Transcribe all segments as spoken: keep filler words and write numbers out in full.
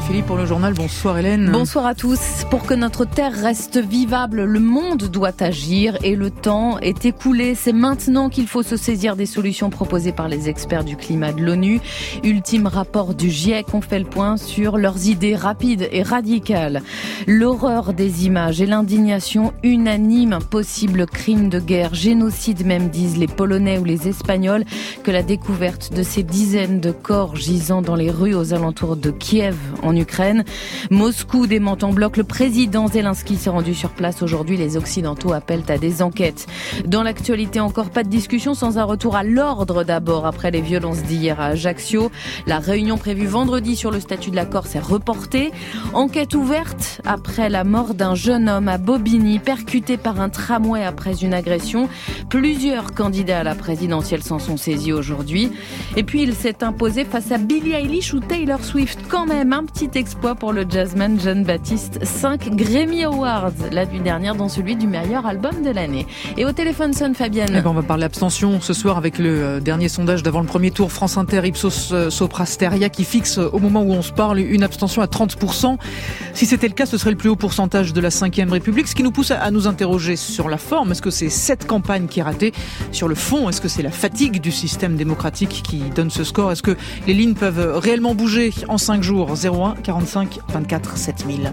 Philippe pour le journal. Bonsoir Hélène. Bonsoir à tous. Pour que notre terre reste vivable, le monde doit agir et le temps est écoulé. C'est maintenant qu'il faut se saisir des solutions proposées par les experts du climat de l'ONU. Ultime rapport du GIEC, on fait le point sur leurs idées rapides et radicales. L'horreur des images et l'indignation unanime. Possible crime de guerre, génocide même, disent les Polonais ou les Espagnols, que la découverte de ces dizaines de corps gisant dans les rues aux alentours de Kiev en Ukraine. Moscou dément en bloc. Le président Zelensky s'est rendu sur place aujourd'hui. Les Occidentaux appellent à des enquêtes. Dans l'actualité, encore pas de discussion sans un retour à l'ordre d'abord après les violences d'hier à Ajaccio. La réunion prévue vendredi sur le statut de la Corse est reportée. Enquête ouverte après la mort d'un jeune homme à Bobigny, percuté par un tramway après une agression. Plusieurs candidats à la présidentielle s'en sont saisis aujourd'hui. Et puis il s'est imposé face à Billie Eilish ou Taylor Swift. Quand même, un petit exploit pour le jazzman Jon Baptiste. Cinq Grammy Awards la nuit dernière, dont celui du meilleur album de l'année. Et au téléphone sonne Fabienne. Eh ben on va parler abstention ce soir avec le dernier sondage d'avant le premier tour. France Inter, Ipsos Sopra Steria, qui fixe au moment où on se parle une abstention à trente pour cent. Si c'était le cas, ce serait le plus haut pourcentage de la cinquième République. Ce qui nous pousse à nous interroger sur la forme. Est-ce que c'est cette campagne qui est ratée? Sur le fond, est-ce que c'est la fatigue du système démocratique qui donne ce score? Est-ce que les lignes peuvent réellement bouger en cinq jours? zéro un quarante-cinq vingt-quatre sept mille.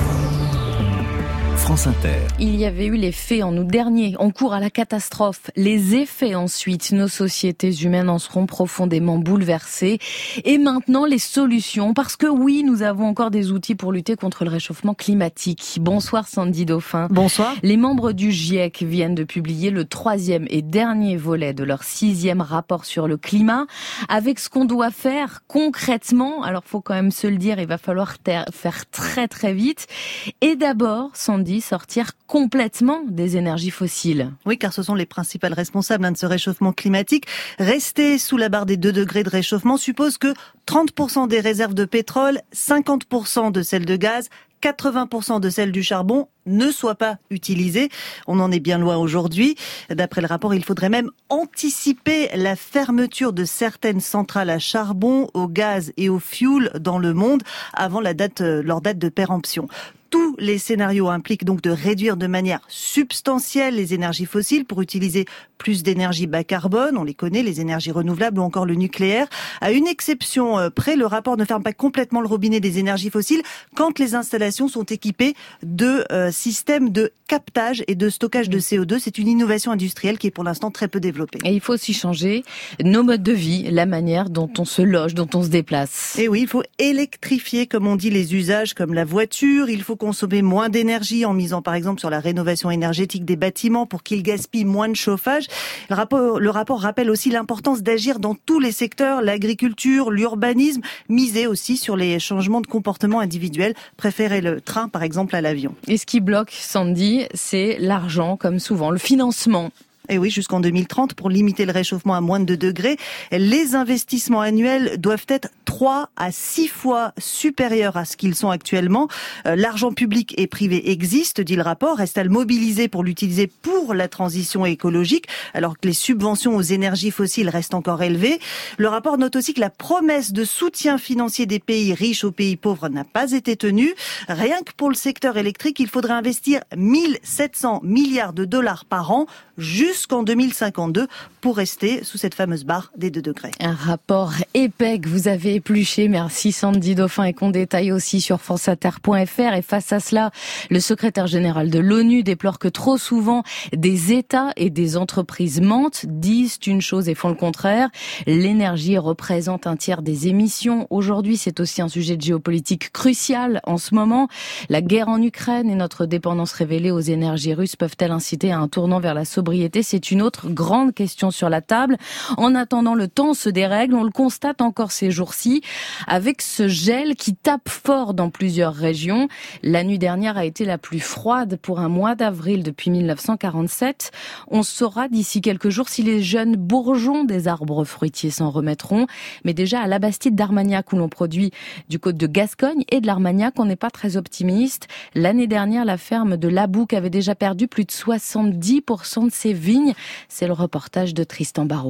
France Inter. Il y avait eu les faits en août dernier, en cours à la catastrophe. Les effets ensuite, nos sociétés humaines en seront profondément bouleversées. Et maintenant, les solutions, parce que oui, nous avons encore des outils pour lutter contre le réchauffement climatique. Bonsoir Sandy Dauphin. Bonsoir. Les membres du GIEC viennent de publier le troisième et dernier volet de leur sixième rapport sur le climat, avec ce qu'on doit faire concrètement. Alors, faut quand même se le dire, il va falloir ter- faire très très vite. Et d'abord, Sandy, sortir complètement des énergies fossiles. Oui, car ce sont les principales responsables hein, de ce réchauffement climatique. Rester sous la barre des deux degrés de réchauffement suppose que trente pour cent des réserves de pétrole, cinquante pour cent de celles de gaz, quatre-vingts pour cent de celles du charbon ne soient pas utilisées. On en est bien loin aujourd'hui. D'après le rapport, il faudrait même anticiper la fermeture de certaines centrales à charbon, au gaz et au fioul dans le monde avant la date, leur date de péremption. Tous les scénarios impliquent donc de réduire de manière substantielle les énergies fossiles pour utiliser plus d'énergie bas carbone. On les connaît, les énergies renouvelables ou encore le nucléaire. À une exception près, le rapport ne ferme pas complètement le robinet des énergies fossiles quand les installations sont équipées de euh, systèmes de captage et de stockage de C O deux. C'est une innovation industrielle qui est pour l'instant très peu développée. Et il faut aussi changer nos modes de vie, la manière dont on se loge, dont on se déplace. Et oui, il faut électrifier, comme on dit, les usages comme la voiture. Il faut consommer moins d'énergie en misant par exemple sur la rénovation énergétique des bâtiments pour qu'ils gaspillent moins de chauffage. Le rapport, le rapport rappelle aussi l'importance d'agir dans tous les secteurs, l'agriculture, l'urbanisme, miser aussi sur les changements de comportement individuels, préférer le train par exemple à l'avion. Et ce qui bloque, Sandy, c'est l'argent, comme souvent, le financement. Et oui, jusqu'en deux mille trente, pour limiter le réchauffement à moins de deux degrés, les investissements annuels doivent être trois à six fois supérieurs à ce qu'ils sont actuellement. Euh, l'argent public et privé existe, dit le rapport, reste à le mobiliser pour l'utiliser pour la transition écologique, alors que les subventions aux énergies fossiles restent encore élevées. Le rapport note aussi que la promesse de soutien financier des pays riches aux pays pauvres n'a pas été tenue. Rien que pour le secteur électrique, il faudrait investir mille sept cents milliards de dollars par an, jusqu'en deux mille cinquante-deux pour rester sous cette fameuse barre des deux degrés. Un rapport épais que vous avez épluché. Merci Sandy Dauphin et qu'on détaille aussi sur franceinter point f r. Et face à cela, le secrétaire général de l'ONU déplore que trop souvent des États et des entreprises mentent, disent une chose et font le contraire. L'énergie représente un tiers des émissions. Aujourd'hui, c'est aussi un sujet de géopolitique crucial en ce moment. La guerre en Ukraine et notre dépendance révélée aux énergies russes peuvent-elles inciter à un tournant vers la sobriété? C'est une autre grande question sur la table. En attendant, le temps se dérègle. On le constate encore ces jours-ci avec ce gel qui tape fort dans plusieurs régions. La nuit dernière a été la plus froide pour un mois d'avril depuis mille neuf cent quarante-sept. On saura d'ici quelques jours si les jeunes bourgeons des arbres fruitiers s'en remettront. Mais déjà à la Bastide d'Armagnac, où l'on produit du côte de Gascogne et de l'Armagnac, on n'est pas très optimiste. L'année dernière, la ferme de Labouc avait déjà perdu plus de soixante-dix pour cent de ses vignes. C'est le reportage de Tristan Barraud.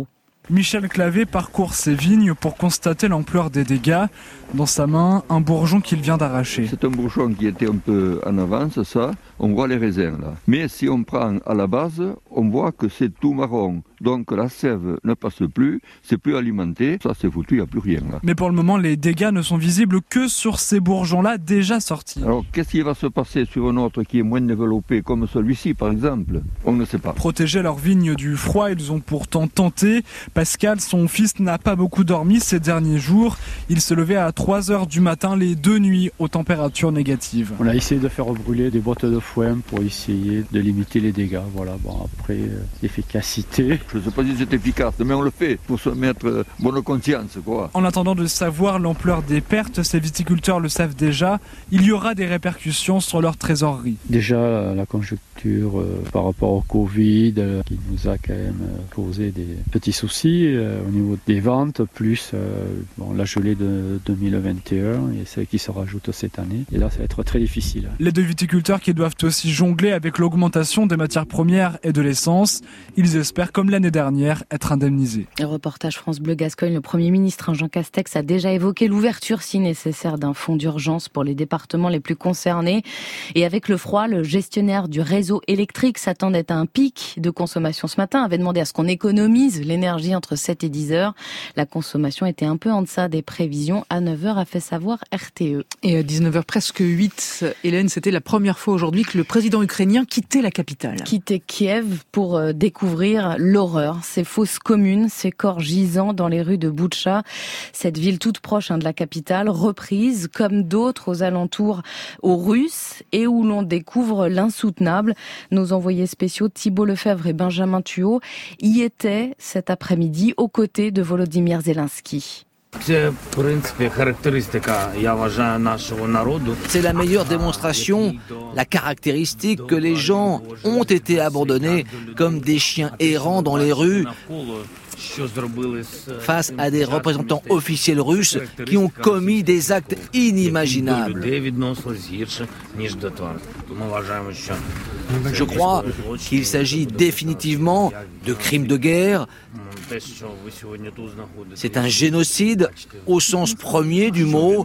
Michel Clavé parcourt ses vignes pour constater l'ampleur des dégâts. Dans sa main, un bourgeon qu'il vient d'arracher. C'est un bourgeon qui était un peu en avance, ça. On voit les raisins là. Mais si on prend à la base, on voit que c'est tout marron. Donc la sève ne passe plus, c'est plus alimenté. Ça c'est foutu, il n'y a plus rien là. Mais pour le moment, les dégâts ne sont visibles que sur ces bourgeons-là déjà sortis. Alors qu'est-ce qui va se passer sur un autre qui est moins développé, comme celui-ci par exemple? On ne sait pas. Protéger leurs vignes du froid, ils ont pourtant tenté. Pascal, son fils, n'a pas beaucoup dormi ces derniers jours. Il se levait à trois heures du matin les deux nuits aux températures négatives. On a essayé de faire brûler des boîtes de foin pour essayer de limiter les dégâts. Voilà. Bon, après, euh, l'efficacité. Je ne sais pas si c'est efficace, mais on le fait pour se mettre euh, bonne conscience, quoi. En attendant de savoir l'ampleur des pertes, ces viticulteurs le savent déjà, il y aura des répercussions sur leur trésorerie. Déjà, la conjoncture euh, par rapport au Covid, euh, qui nous a quand même euh, causé des petits soucis euh, au niveau des ventes, plus euh, bon, la gelée de deux mille vingt et un et celle qui se rajoute cette année. Et là, ça va être très difficile. Les deux viticulteurs qui doivent aussi jongler avec l'augmentation des matières premières et de l'essence, ils espèrent, comme l'année dernière, être indemnisés. Reportage France Bleu Gascogne, le Premier ministre Jean Castex a déjà évoqué l'ouverture, si nécessaire, d'un fonds d'urgence pour les départements les plus concernés. Et avec le froid, le gestionnaire du réseau électrique s'attendait à un pic de consommation ce matin, avait demandé à ce qu'on économise l'énergie entre sept et dix heures. La consommation était un peu en deçà des prévisions. À neuf heures, a fait savoir R T E. Et à dix-neuf heures presque huit, Hélène, c'était la première fois aujourd'hui que le président ukrainien quittait la capitale. Quittait Kiev pour euh, découvrir l'horreur, ces fosses communes, ces corps gisants dans les rues de Boutcha, cette ville toute proche hein, de la capitale, reprise comme d'autres aux alentours aux Russes et où l'on découvre l'insoutenable. Nos envoyés spéciaux Thibault Lefebvre et Benjamin Thuot y étaient cet après-midi aux côtés de Volodymyr Zelensky. C'est la meilleure démonstration, la caractéristique que les gens ont été abandonnés comme des chiens errants dans les rues face à des représentants officiels russes qui ont commis des actes inimaginables. Je crois qu'il s'agit définitivement de crimes de guerre. C'est un génocide au sens premier du mot,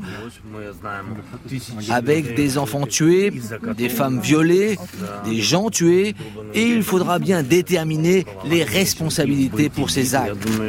avec des enfants tués, des femmes violées, des gens tués, et il faudra bien déterminer les responsabilités pour ces actes.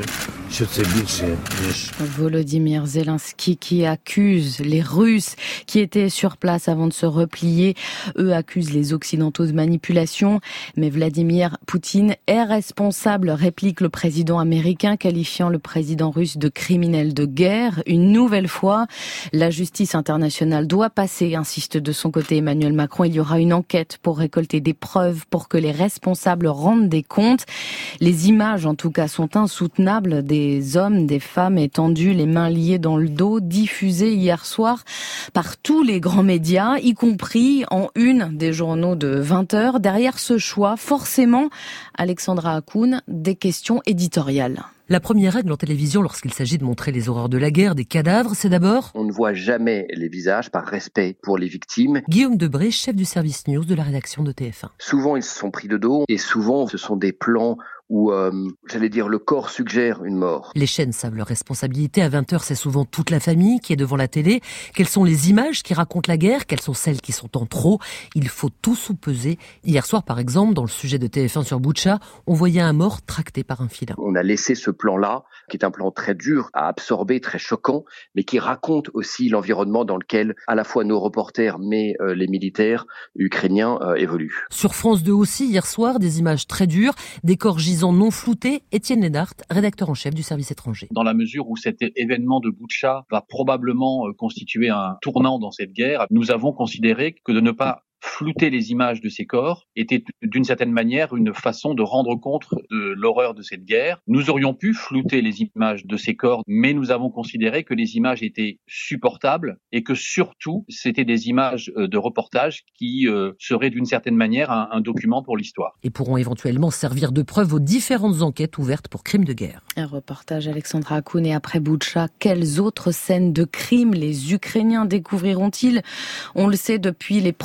Volodymyr Zelensky qui accuse les Russes qui étaient sur place avant de se replier. Eux accusent les Occidentaux de manipulation. Mais Vladimir Poutine est responsable, réplique le président américain, qualifiant le président russe de criminel de guerre. Une nouvelle fois, la justice internationale doit passer, insiste de son côté Emmanuel Macron. Il y aura une enquête pour récolter des preuves pour que les responsables rendent des comptes. Les images, en tout cas, sont insoutenables. Des hommes, des femmes étendus, les mains liées dans le dos, diffusés hier soir par tous les grands médias, y compris en une des journaux de vingt heures. Derrière ce choix, forcément, Alexandra Hakoun, des questions éditoriales. La première règle en télévision lorsqu'il s'agit de montrer les horreurs de la guerre, des cadavres, c'est d'abord... On ne voit jamais les visages par respect pour les victimes. Guillaume Debré, chef du service news de la rédaction de T F un. Souvent, ils se sont pris de dos et souvent, ce sont des plans où, euh, j'allais dire, le corps suggère une mort. Les chaînes savent leur responsabilité. À vingt heures, c'est souvent toute la famille qui est devant la télé. Quelles sont les images qui racontent la guerre? Quelles sont celles qui sont en trop? Il faut tout sous-peser. Hier soir, par exemple, dans le sujet de T F un sur Boutcha, on voyait un mort tracté par un filin. On a laissé ce plan-là, qui est un plan très dur à absorber, très choquant, mais qui raconte aussi l'environnement dans lequel à la fois nos reporters, mais euh, les militaires ukrainiens euh, évoluent. Sur France deux aussi, hier soir, des images très dures, des corps gisants non floutés. Étienne Lénart, rédacteur en chef du service étranger. Dans la mesure où cet événement de Boutcha va probablement constituer un tournant dans cette guerre, nous avons considéré que de ne pas flouter les images de ces corps était d'une certaine manière une façon de rendre compte de l'horreur de cette guerre. Nous aurions pu flouter les images de ces corps, mais nous avons considéré que les images étaient supportables et que surtout c'était des images de reportage qui euh, seraient d'une certaine manière un, un document pour l'histoire. Et pourront éventuellement servir de preuve aux différentes enquêtes ouvertes pour crimes de guerre. Un reportage Alexandra Hakoun. Et après Boutcha, quelles autres scènes de crimes les Ukrainiens découvriront-ils? On le sait depuis les premières heures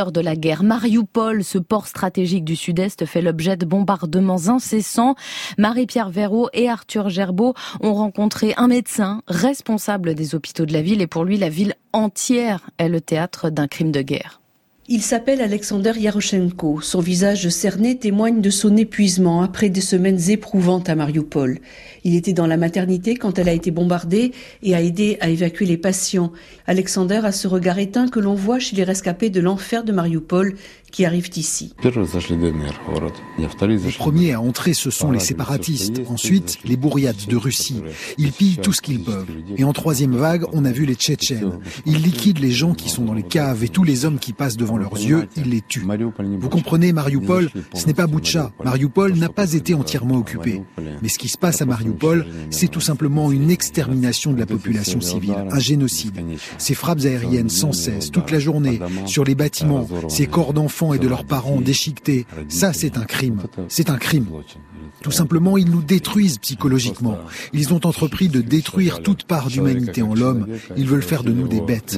heures de la guerre. Marioupol, ce port stratégique du Sud-Est, fait l'objet de bombardements incessants. Marie-Pierre Verreau et Arthur Gerbeau ont rencontré un médecin responsable des hôpitaux de la ville et pour lui, la ville entière est le théâtre d'un crime de guerre. Il s'appelle Alexander Yaroshenko. Son visage cerné témoigne de son épuisement après des semaines éprouvantes à Marioupol. Il était dans la maternité quand elle a été bombardée et a aidé à évacuer les patients. Alexander a ce regard éteint que l'on voit chez les rescapés de l'enfer de Marioupol qui arrivent ici. Les premiers à entrer, ce sont les séparatistes. Ensuite, les bourriates de Russie. Ils pillent tout ce qu'ils peuvent. Et en troisième vague, on a vu les Tchétchènes. Ils liquident les gens qui sont dans les caves et tous les hommes qui passent devant leurs yeux, ils les tuent. Vous comprenez, Marioupol, ce n'est pas Boutcha. Marioupol n'a pas été entièrement occupé. Mais ce qui se passe à Marioupol, c'est tout simplement une extermination de la population civile, un génocide. Ces frappes aériennes sans cesse, toute la journée, sur les bâtiments, ces corps d'enfants et de leurs parents déchiquetés, ça c'est un crime. C'est un crime. Tout simplement, ils nous détruisent psychologiquement. Ils ont entrepris de détruire toute part d'humanité en l'homme. Ils veulent faire de nous des bêtes.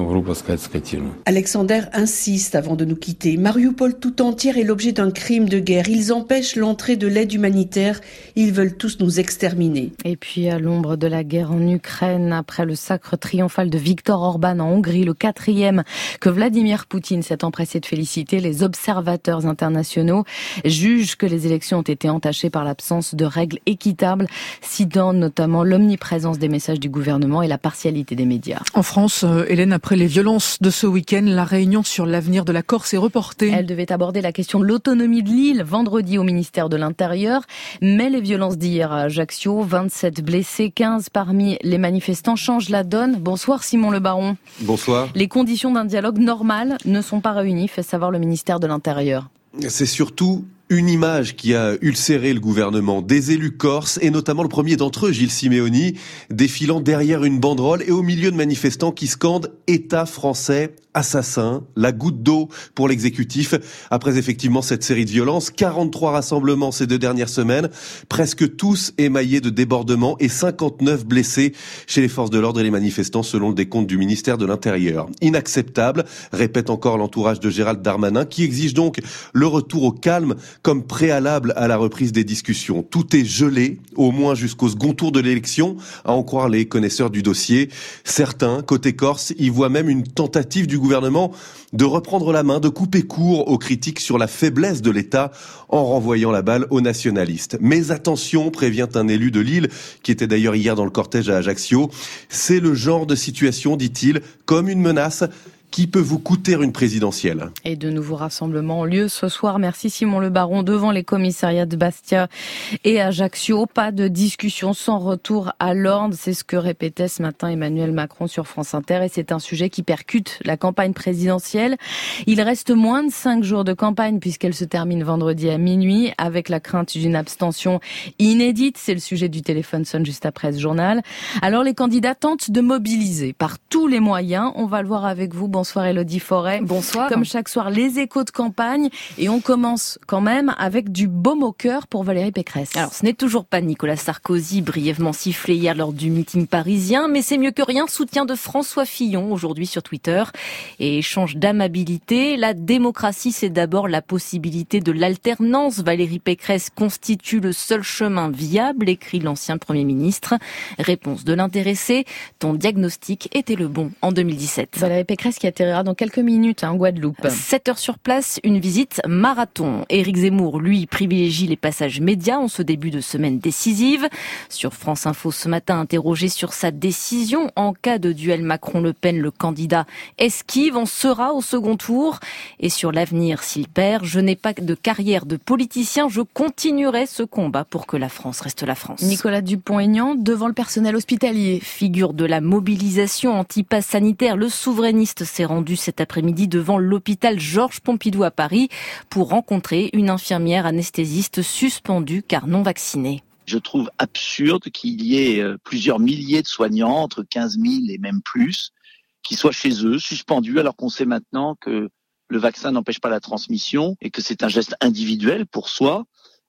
Alexander insiste avant de nous quitter. Marioupol tout entière est l'objet d'un crime de guerre. Ils empêchent l'entrée de l'aide humanitaire. Ils veulent tous nous exterminer. Et puis à l'ombre de la guerre en Ukraine, après le sacre triomphal de Viktor Orban en Hongrie, le quatrième que Vladimir Poutine s'est empressé de féliciter, les observateurs internationaux jugent que les élections ont été entachées par l'absence de règles équitables, citant notamment l'omniprésence des messages du gouvernement et la partialité des médias. En France, Hélène, après les violences de ce week-end, la réunion sur l'avenir de la Corse est reportée. Elle devait aborder la question de l'autonomie de l'île vendredi au ministère de l'Intérieur, mais les violences d'hier à Ajaccio, vingt-sept blessés, quinze parmi les manifestants, changent la donne. Bonsoir Simon Le Baron. Bonsoir. Les conditions d'un dialogue normal ne sont pas réunies, fait savoir le ministère de l'Intérieur. C'est surtout une image qui a ulcéré le gouvernement. Des élus corses, et notamment le premier d'entre eux, Gilles Simeoni, défilant derrière une banderole et au milieu de manifestants qui scandent « État français assassin », la goutte d'eau pour l'exécutif. Après effectivement cette série de violences, quarante-trois rassemblements ces deux dernières semaines, presque tous émaillés de débordements et cinquante-neuf blessés chez les forces de l'ordre et les manifestants selon le décompte du ministère de l'Intérieur. Inacceptable, répète encore l'entourage de Gérald Darmanin, qui exige donc le retour au calme comme préalable à la reprise des discussions. Tout est gelé, au moins jusqu'au second tour de l'élection, à en croire les connaisseurs du dossier. Certains, côté Corse, y voient même une tentative du gouvernement de reprendre la main, de couper court aux critiques sur la faiblesse de l'État en renvoyant la balle aux nationalistes. Mais attention, prévient un élu de Lille, qui était d'ailleurs hier dans le cortège à Ajaccio, c'est le genre de situation, dit-il, comme une menace qui peut vous coûter une présidentielle. Et de nouveaux rassemblements ont lieu ce soir. Merci Simon Le Baron, devant les commissariats de Bastia et Ajaccio. Pas de discussion sans retour à l'ordre. C'est ce que répétait ce matin Emmanuel Macron sur France Inter. Et c'est un sujet qui percute la campagne présidentielle. Il reste moins de cinq jours de campagne puisqu'elle se termine vendredi à minuit avec la crainte d'une abstention inédite. C'est le sujet du téléphone sonne juste après ce journal. Alors les candidats tentent de mobiliser par tous les moyens. On va le voir avec vous. Bon Bonsoir Élodie Forêt. Bonsoir. Comme chaque soir, les échos de campagne. Et on commence quand même avec du baume au cœur pour Valérie Pécresse. Alors, ce n'est toujours pas Nicolas Sarkozy, brièvement sifflé hier lors du meeting parisien, mais c'est mieux que rien. Soutien de François Fillon aujourd'hui sur Twitter. Et échange d'amabilité. La démocratie, c'est d'abord la possibilité de l'alternance. Valérie Pécresse constitue le seul chemin viable, écrit l'ancien Premier ministre. Réponse de l'intéressé. Ton diagnostic était le bon en deux mille dix-sept. Valérie Pécresse qui atterrira dans quelques minutes en Guadeloupe. sept heures sur place, une visite marathon. Éric Zemmour, lui, privilégie les passages médias en ce début de semaine décisive. Sur France Info ce matin, interrogé sur sa décision en cas de duel Macron-Le Pen, le candidat esquive, on sera au second tour. Et sur l'avenir, s'il perd, je n'ai pas de carrière de politicien, je continuerai ce combat pour que la France reste la France. Nicolas Dupont-Aignan, devant le personnel hospitalier. Figure de la mobilisation anti-pass sanitaire, le souverainiste s'est rendu cet après-midi devant l'hôpital Georges Pompidou à Paris pour rencontrer une infirmière anesthésiste suspendue car non vaccinée. Je trouve absurde qu'il y ait plusieurs milliers de soignants, entre quinze mille et même plus, qui soient chez eux, suspendus, alors qu'on sait maintenant que le vaccin n'empêche pas la transmission et que c'est un geste individuel pour soi.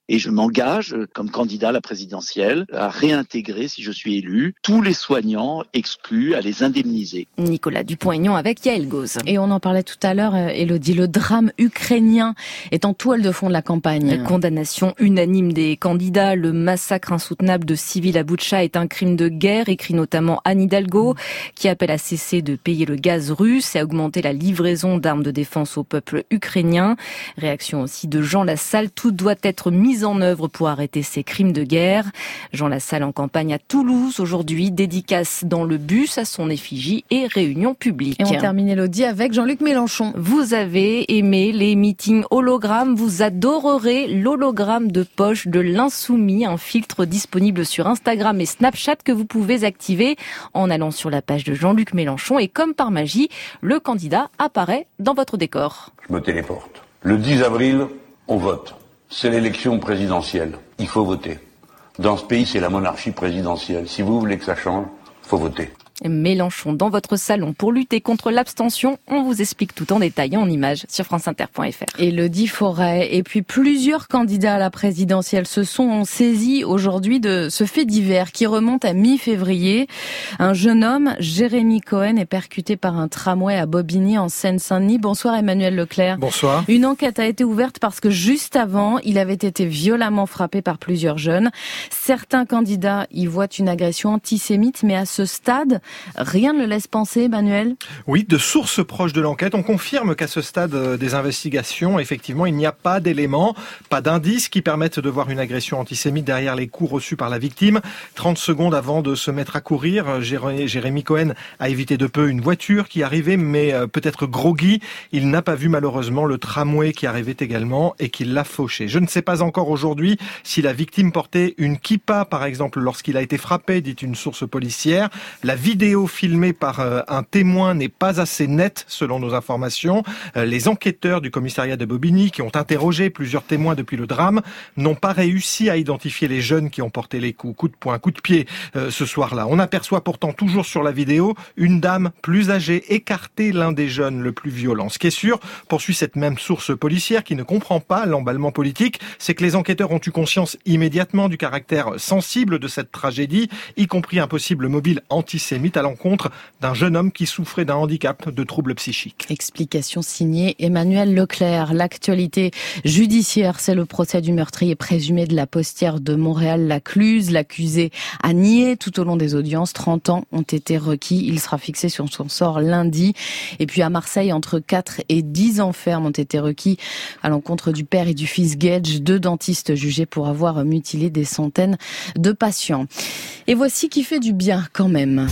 Et je m'engage, comme candidat à la présidentielle, à réintégrer, si je suis élu, tous les soignants exclus, à les indemniser. Nicolas Dupont-Aignan avec Yael Gauze. Et on en parlait tout à l'heure, Élodie, le drame ukrainien est en toile de fond de la campagne. La condamnation unanime des candidats, le massacre insoutenable de civils à Boutcha est un crime de guerre, écrit notamment Anne Hidalgo, qui appelle à cesser de payer le gaz russe et à augmenter la livraison d'armes de défense au peuple ukrainien. Réaction aussi de Jean Lassalle, tout doit être mis en œuvre pour arrêter ces crimes de guerre. Jean Lassalle en campagne à Toulouse aujourd'hui, dédicace dans le bus à son effigie et réunion publique. Et on termine, Élodie, avec Jean-Luc Mélenchon. Vous avez aimé les meetings hologrammes, vous adorerez l'hologramme de poche de l'Insoumis, un filtre disponible sur Instagram et Snapchat que vous pouvez activer en allant sur la page de Jean-Luc Mélenchon et comme par magie, le candidat apparaît dans votre décor. Je me téléporte. Le dix avril, on vote. C'est l'élection présidentielle. Il faut voter. Dans ce pays, c'est la monarchie présidentielle. Si vous voulez que ça change, il faut voter. Mélenchon dans votre salon pour lutter contre l'abstention. On vous explique tout en détail en images sur franceinter point f r. Élodie Forêt et puis plusieurs candidats à la présidentielle se sont saisis aujourd'hui de ce fait divers qui remonte à mi-février. Un jeune homme, Jérémy Cohen, est percuté par un tramway à Bobigny en Seine-Saint-Denis. Bonsoir Emmanuel Leclerc. Bonsoir. Une enquête a été ouverte parce que juste avant, il avait été violemment frappé par plusieurs jeunes. Certains candidats y voient une agression antisémite, mais à ce stade, rien ne le laisse penser, Emmanuel ? Oui, de sources proches de l'enquête, on confirme qu'à ce stade des investigations, effectivement, il n'y a pas d'éléments, pas d'indices qui permettent de voir une agression antisémite derrière les coups reçus par la victime. trente secondes avant de se mettre à courir, Jérémy Cohen a évité de peu une voiture qui arrivait, mais peut-être groggy. Il n'a pas vu malheureusement le tramway qui arrivait également et qui l'a fauché. Je ne sais pas encore aujourd'hui si la victime portait une kippa, par exemple, lorsqu'il a été frappé, dit une source policière. La vidéo filmée par un témoin n'est pas assez nette, selon nos informations. Les enquêteurs du commissariat de Bobigny, qui ont interrogé plusieurs témoins depuis le drame, n'ont pas réussi à identifier les jeunes qui ont porté les coups, coups de poing, coups de pied, euh, ce soir-là. On aperçoit pourtant toujours sur la vidéo une dame plus âgée écarter l'un des jeunes le plus violent. Ce qui est sûr, poursuit cette même source policière qui ne comprend pas l'emballement politique, c'est que les enquêteurs ont eu conscience immédiatement du caractère sensible de cette tragédie, y compris un possible mobile antisémite à l'encontre d'un jeune homme qui souffrait d'un handicap de troubles psychiques. Explication signée Emmanuel Leclerc. L'actualité judiciaire, c'est le procès du meurtrier présumé de la postière de Montréal-Lacluse. L'accusé a nié tout au long des audiences. trente ans ont été requis. Il sera fixé sur son sort lundi. Et puis à Marseille, entre quatre et dix ans ferme ont été requis à l'encontre du père et du fils Gage, deux dentistes jugés pour avoir mutilé des centaines de patients. Et voici qui fait du bien quand même.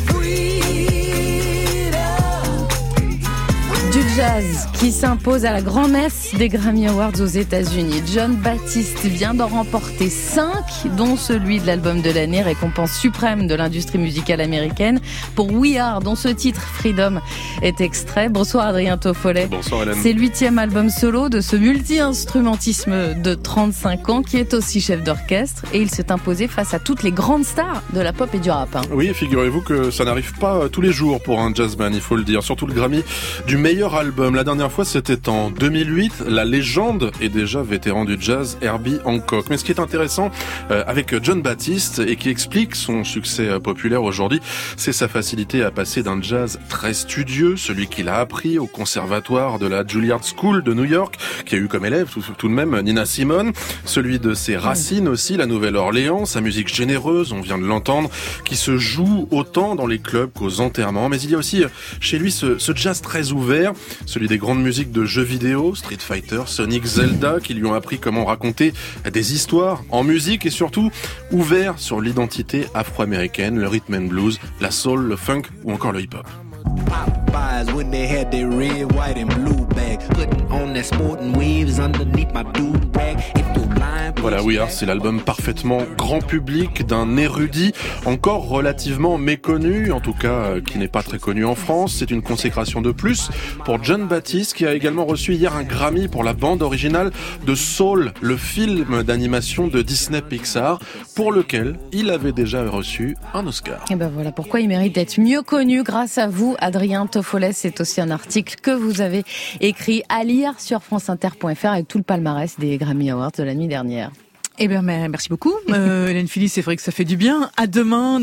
Du jazz qui s'impose à la grand-messe des Grammy Awards aux États-Unis. Jon Batiste vient d'en remporter cinq, dont celui de l'album de l'année, récompense suprême de l'industrie musicale américaine. Pour We Are, dont ce titre, Freedom, est extrait. Bonsoir Adrien Toffolet. Bonsoir Hélène. C'est l'huitième album solo de ce multi-instrumentisme de trente-cinq ans qui est aussi chef d'orchestre et il s'est imposé face à toutes les grandes stars de la pop et du rap. Hein. Oui, figurez-vous que ça n'arrive pas tous les jours pour un jazzman, il faut le dire. Surtout le Grammy du meilleur album. La dernière fois, c'était en deux mille huit. La légende est déjà vétéran du jazz, Herbie Hancock. Mais ce qui est intéressant euh, avec Jon Batiste et qui explique son succès euh, populaire aujourd'hui, c'est sa facilité à passer d'un jazz très studieux, celui qu'il a appris au conservatoire de la Juilliard School de New York, qui a eu comme élève tout, tout de même Nina Simone, celui de ses racines aussi, la Nouvelle-Orléans, sa musique généreuse, on vient de l'entendre, qui se joue autant dans les clubs qu'aux enterrements. Mais il y a aussi chez lui ce, ce jazz très ouvert, celui des grandes musiques de jeux vidéo, Street Fighter, Sonic, Zelda, qui lui ont appris comment raconter des histoires en musique et surtout ouvert sur l'identité afro-américaine, le rhythm and blues, la soul, le funk ou encore le hip-hop. Voilà, We Are, c'est l'album parfaitement grand public d'un érudit encore relativement méconnu, en tout cas euh, qui n'est pas très connu en France. C'est une consécration de plus pour Jon Batiste, qui a également reçu hier un Grammy pour la bande originale de Soul, le film d'animation de Disney Pixar, pour lequel il avait déjà reçu un Oscar. Et ben voilà pourquoi il mérite d'être mieux connu grâce à vous, Adrien Toffolet. C'est aussi un article que vous avez écrit à lire sur franceinter point f r avec tout le palmarès des Grammy Awards de la nuit dernière. Eh bien, merci beaucoup, euh, Hélène Philly. C'est vrai que ça fait du bien. À demain.